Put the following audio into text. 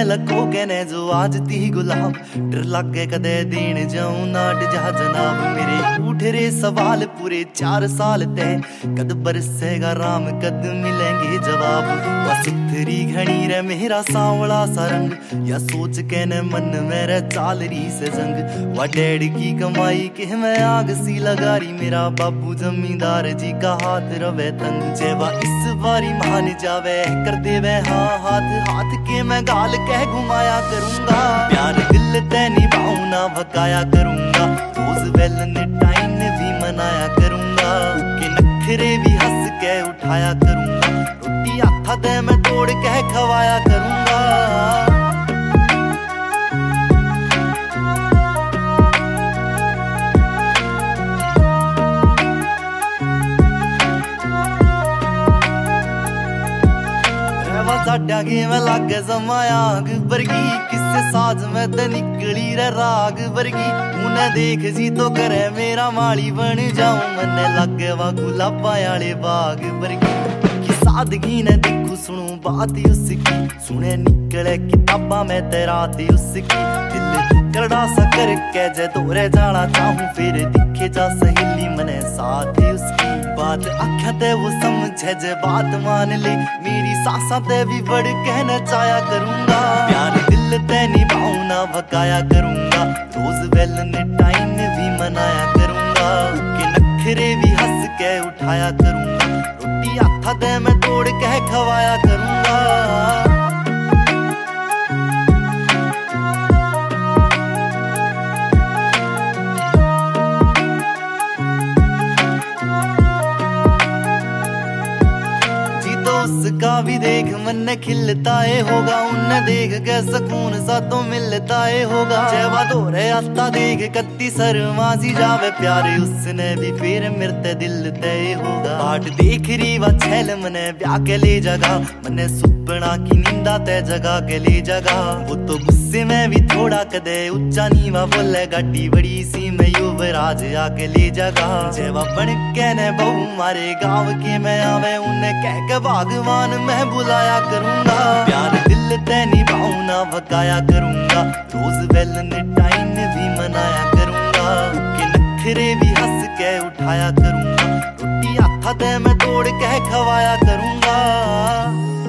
लखो कहने जो आज ती गुलाब, डर लागे कदे देन जाऊं नाट जा जनाब। मेरे उठ रे सवाल पूरे 4 साल ते, कद बरसेगा राम कद मिलेंगे जवाब। बस तेरी घनी रे मेरा सांवला सा रंग, या सोच कहने मन मेरे चाल रही से जंग। वा डैड की कमाई के मैं आग सी लगा रही, मेरा बाबू जमींदार जी का हाथ रवे तंग। जेवा इस बारी मान जावे कर देवे हाँ हाथ, हाथ के मैं गाल कह घुमाया करूंगा। प्यार दिल ते निभाऊं ना भकाया करूंगा, रोज वैलेंटाइन भी मनाया करूंगा। के नखरे भी हंस के उठाया करूंगा, रोटी हाथा दे मैं तोड़ के खवाया करूंगा। साड्या में लागे जमाया आग वर्गी, किससे साज में ते निकली रे राग वर्गी। उन्हें देख जी तो करे मेरा माली बन जाऊं, मन्ने लागे वा गुलाबा आले बाग वर्गी। कि सादगी ने देखू सुनू बात उसकी, सुने निकले किताबा में तेरा थी उसकी। दिल करड़ा सा करके जे तोरे जाना चाहूं, फिर दिखे जा सहेली मने साथ उसकी। बात आख्या ते वो समझे जे बात मान ले, मेरी सासा ते भी बढ़ कहना चाया करूंगा। प्यार दिल ते निभाऊं ना भकाया करूंगा, रोज वैलेंटाइन भी मनाया करूंगा। के नखरे भी हंस के उठाया करूंगा, रोटी हाथा दे मैं तोड़ के खवाया करूंगा। उसका भी देख मन खिलता है होगा, उन्हें देख के सुकून सा तो मिलता है होगा। जेवा तोरे आता देख कत्ती शर्मा सी जावे, प्यारे उसने भी फिर मिलते दिल तय होगा। बाट देख रही वा छैल मने ब्याह के ले जगा, मने सुपना की नींदा ते जगा के ले जगा। वो तो गुस्से में भी थोड़ा कदे ऊंचा नीवा बोले, गाड़ी बड़ी सी में युवराज आके ले जगा। जेवा बन के ने बहू मारे गाँव के मैं आवे, उन्हें कह के भगवान मैं बुलाया करूंगा। प्यार दिल ते निभाऊं ना भकाया करूंगा, रोज वैलेंटाइन भी मनाया करूंगा। के नखरे भी हंस के उठाया करूंगा, रोटी हाथा दे मैं तोड़ के खवाया करूंगा।